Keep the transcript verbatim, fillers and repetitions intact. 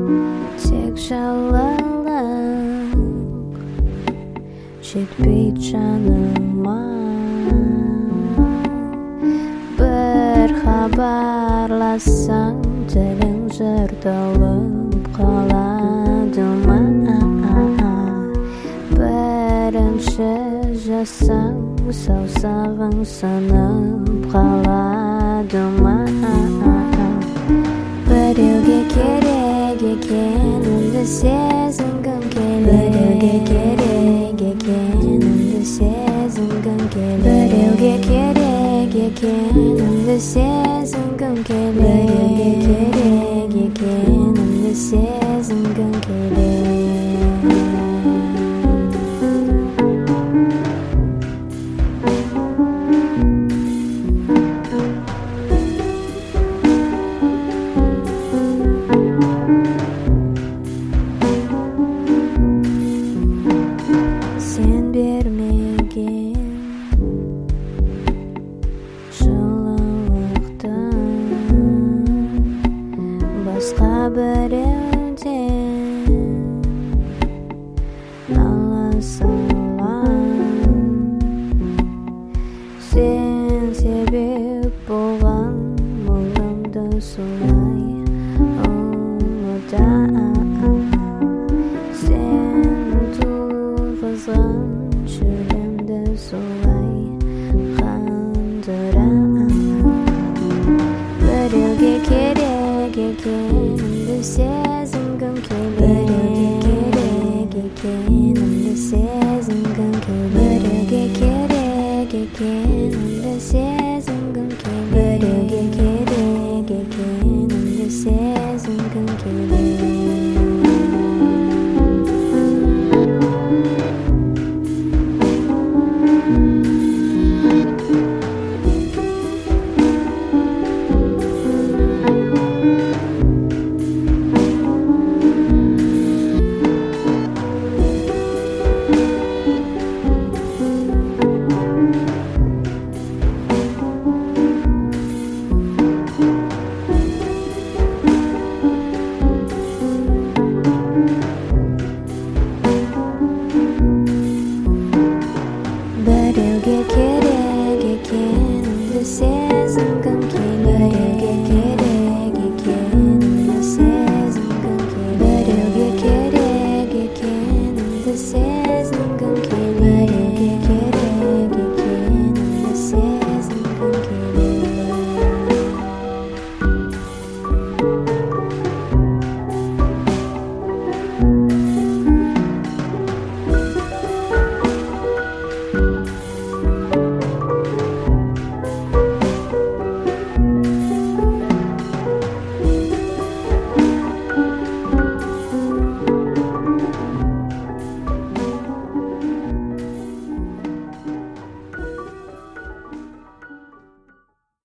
тек жалалық жетпей жаныма. Бір хабарлассаң тілің жыртылып қалады ма? Бірінші жасаң саусағың сынып қалады ма? Біреуге керек екенімді сезінгім келеді. Біреуге керек екенімді сезінгім келеді. Біреуге керек екенімді сезінгім келеді. Біреуге керек екенімді сезінгім келеді. Сен бермеген жылылықты басқа біреуден ала салам. Сен себеп болған мұңымды солай ұмыта. Шөлімді солай қандыра. Біреуге керек екенімді сезінгім келеді.